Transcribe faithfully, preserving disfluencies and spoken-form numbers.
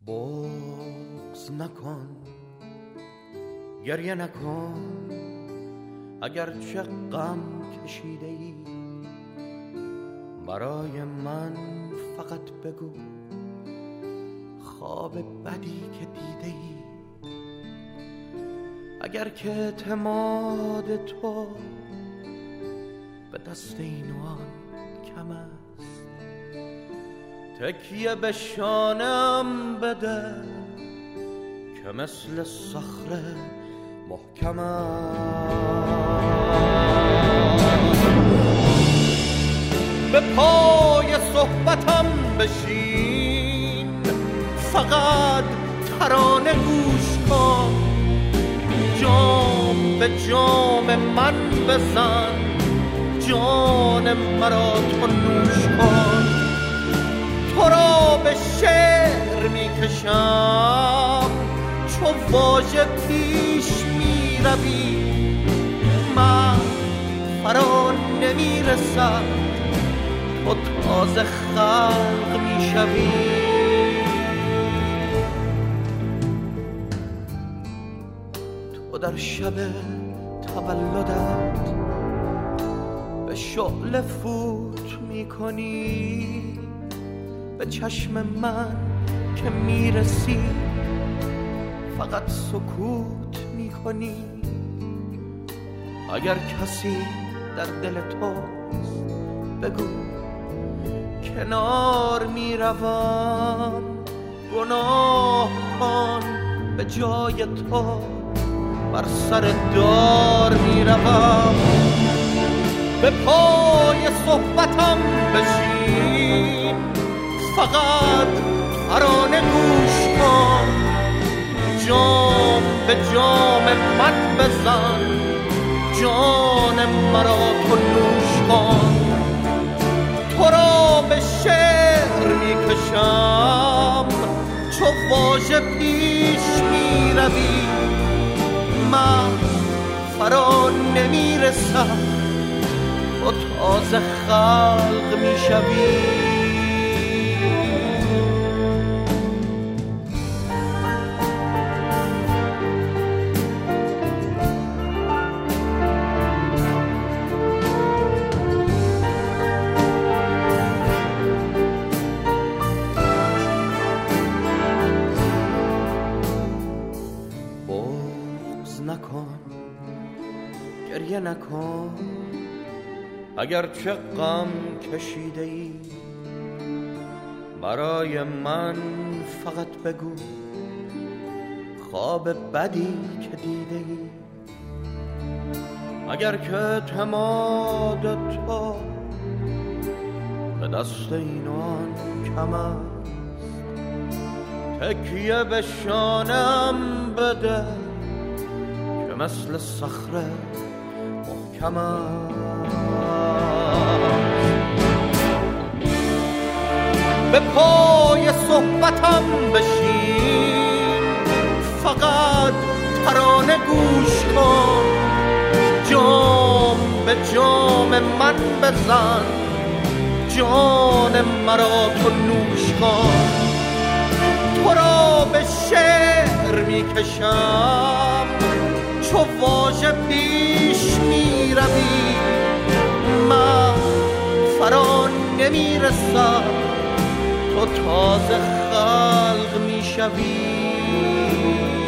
بغض نکن، گریه نکن، اگر چه غم کشیده ای برای من فقط بگو خواب بدی که دیده ای. اگر که اعتماد تو به دست این و آن کم است، تکیه به شانم بده که مثل صخره محکم است. به پای صحبتم بشین، فقط ترانه گوش کن، جام به جام من بزن، جان مرا تو نوش کن. تو را به شعر می کشم چو واژه پیش می روی، من فرا نمی رسد تو تازه خلق می شوی. تو در شب تولدت به شعله فوت می کنی، به چشم من که می رسی فقط سکوت می کنی. اگر کسی در دل توست بگو کنار می روم، گناه کن به جای تو بر سر دار می روم. به پای صحبتم بشین، فقط ترانه گوش کن، جام به جام من بزن، جان مرا تو نوش کن. تو را به شعر می کشم چو واژه پیش می روی، من فرا نمی رسم تو تازه خلق می شوی. نکن، گریه نکن، اگر چه غم کشیده ای برای من فقط بگو خواب بدی که دیده ای. اگر که اعتماد تو به دست این و آن کم است، تکیه به شانم بده که مثل صخره محکم است. به پای صحبتم بشین، فقط ترانه گوش کن، جام به جام من بزن، جان مرا تو نوش کن. تو را به شعر می کشم چو واژه پیش می روی، من فرا نمی رسم تو تازه خلق می شوی.